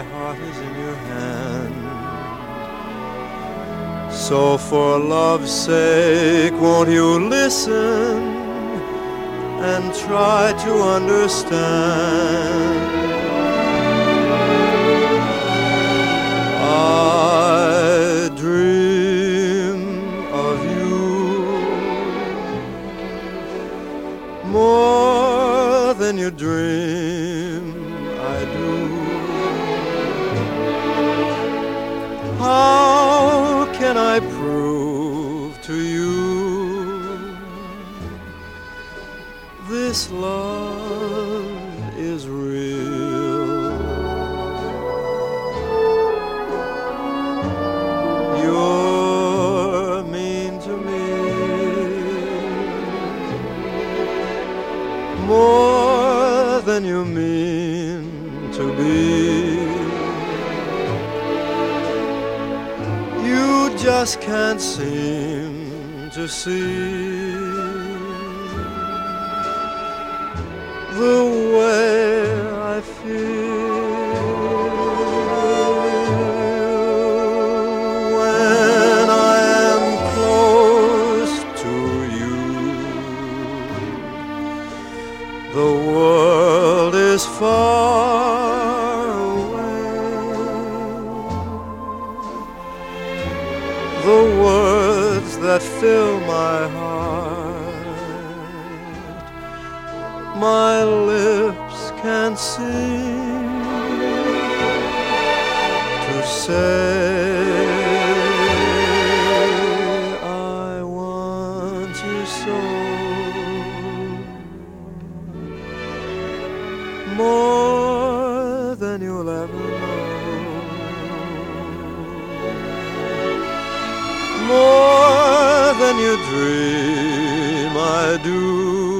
heart is in your hand. So for love's sake, won't you listen and try to understand? I dream of you more than you dream I do. How can I prove to you this love is real? You're mean to me more than you mean to be. You just can't seem to see the way I feel when I am close to you. The world is far away. The words that fill my heart, my lips can't seem to say. I want you so, more than you'll ever know, more than you dream I do.